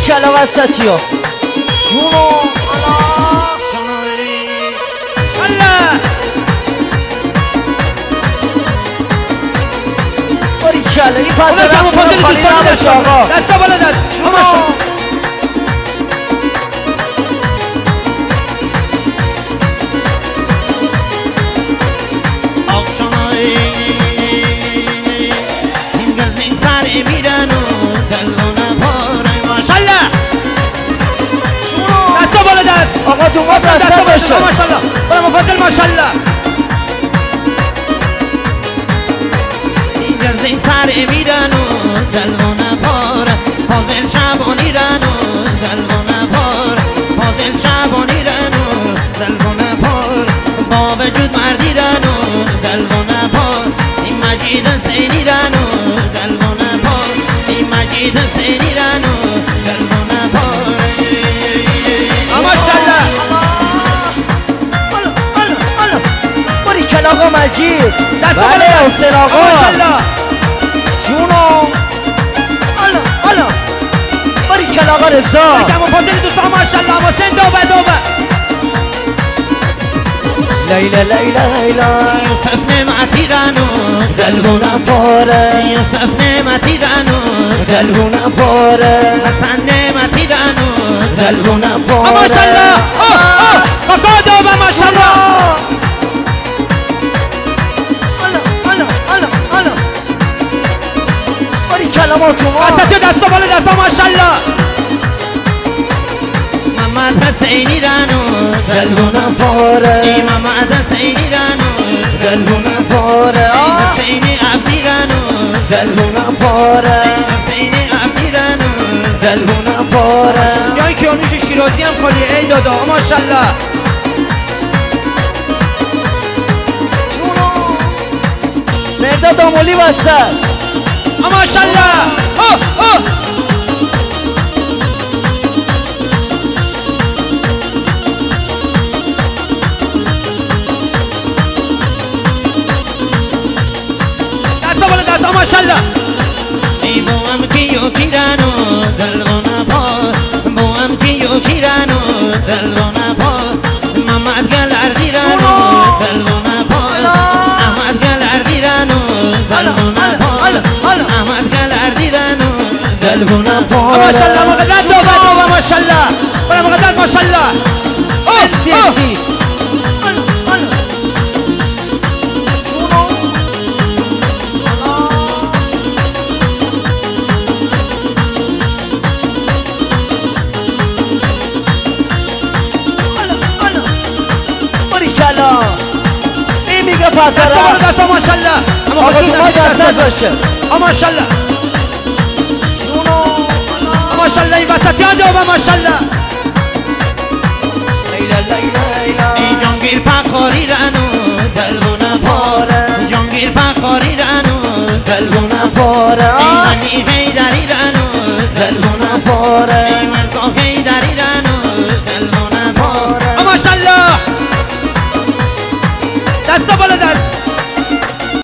کلا وسطی ها جونو الله باری کلا این پس اونم کمو فاضل خالی دوستانی نباشه آقا دستا بالا دست جونو آقا دوما دستا باشه ماشاءالله برای مفضل ماشاءالله اینجا زین سر میرن و دلوانه پاره فاضل شبانی رن و دلوانه پاره فاضل شبانی رن و دلوانه پاره با وجود مردی رن و دلوانه پاره این مجید سینی رن و دلوانه پاره این مجید سینی رن و دلوانه پاره ماشاءالله آقا مجید دست بله حسین آقا ماشاءالله جونو الا باری کلا آقا رضا کمو فاضل دوستان ماشاءالله حسین دوبه لیلا لیلا لیلا یوسف نعمتی رانو دلبونم پاره یوسف نعمتی رانو دلبونم پاره حسن نعمتی رانو دلبونم پاره ماشاءالله کاکا دوبه ماشاءالله کلماتون وسط دستا بالا دستا ماشاءالله محمد حسینی رانو دلبونم پاره محمد حسینی رانو دلبونم پاره حسینی عبدی رانو دلبونم پاره حسینی عبدی رانو دلبونم پاره جای کیانوش شیرازی هم خالی ای دادا ماشاءالله مرداد آمولی وسط ماشاءالله دستا بالا دستا ماشاءالله ای بوام کیو کیرانو دلوانه پار بوام کیو کیرانو دلوانه پار محمد گل اردی رانو دلوانه پار احمد گل اردی رانو دلوانه پار احمد گل اردی رانو دلبونم پاره ماشاءالله مقدر دوبه ماشاءالله برای مقدر ماشاءالله سیاسی این میگه پسره دستا ماشاءالله آقا تو ما دستت باشه ماشاءالله ماشاءالله این وسطیان دوبه ماشاءالله لیلا لیلا لیلا ای جانگیر فخاری رانو دلوانه پار جانگیر فخاری رانو دلبونم پاره ای علی حیدری رانو دلبونم پاره